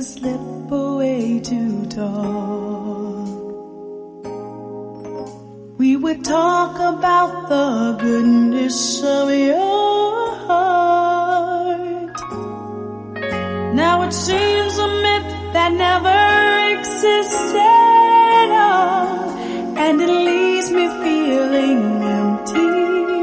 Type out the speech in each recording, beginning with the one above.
slip away to talk. We would talk about the goodness of your heart. Now it seems a myth that never existed at all, and it leaves me feeling empty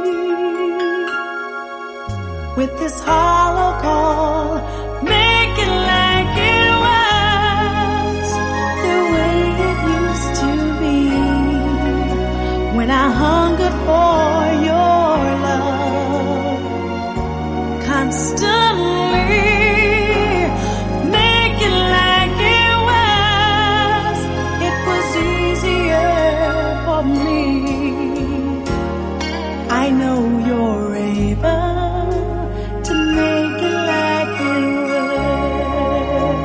with this hollow call. Make it like it was the way it used to be, when I hungered for your love constantly. Make it like it was easier for me. I know you're able to make it like it was.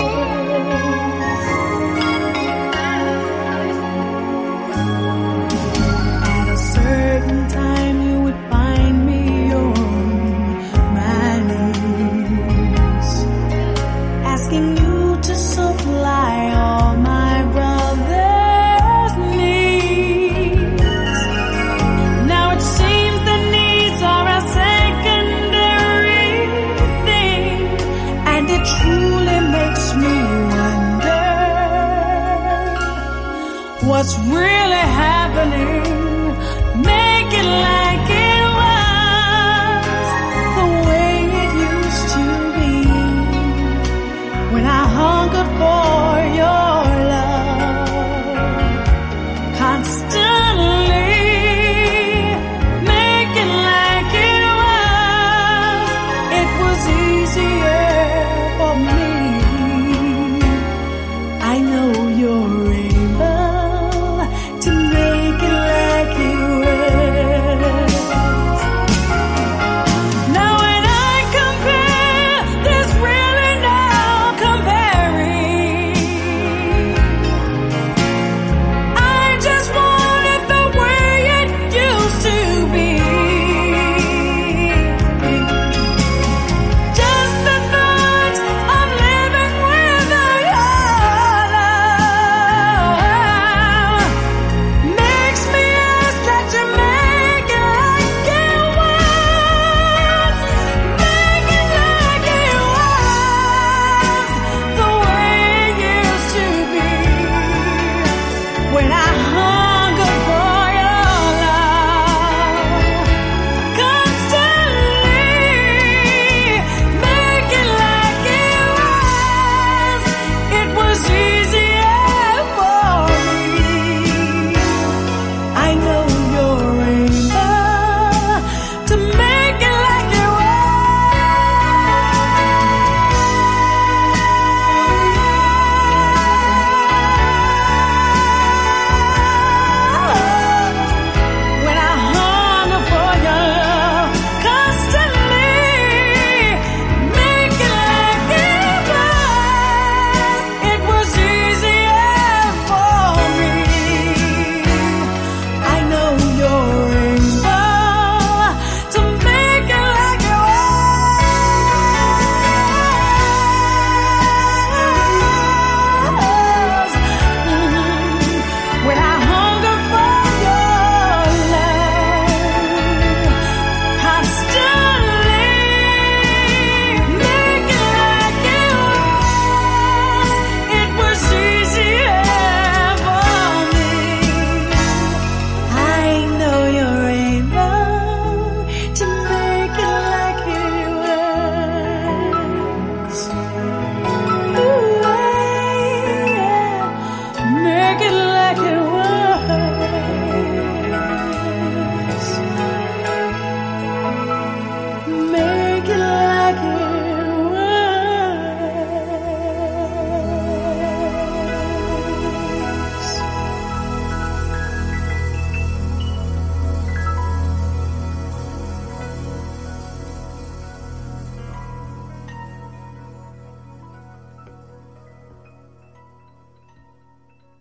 At a certain time you would find me on my knees, asking you to supply all my brother's needs. Now it seems the needs are a secondary thing, and it truly makes me wonder what's real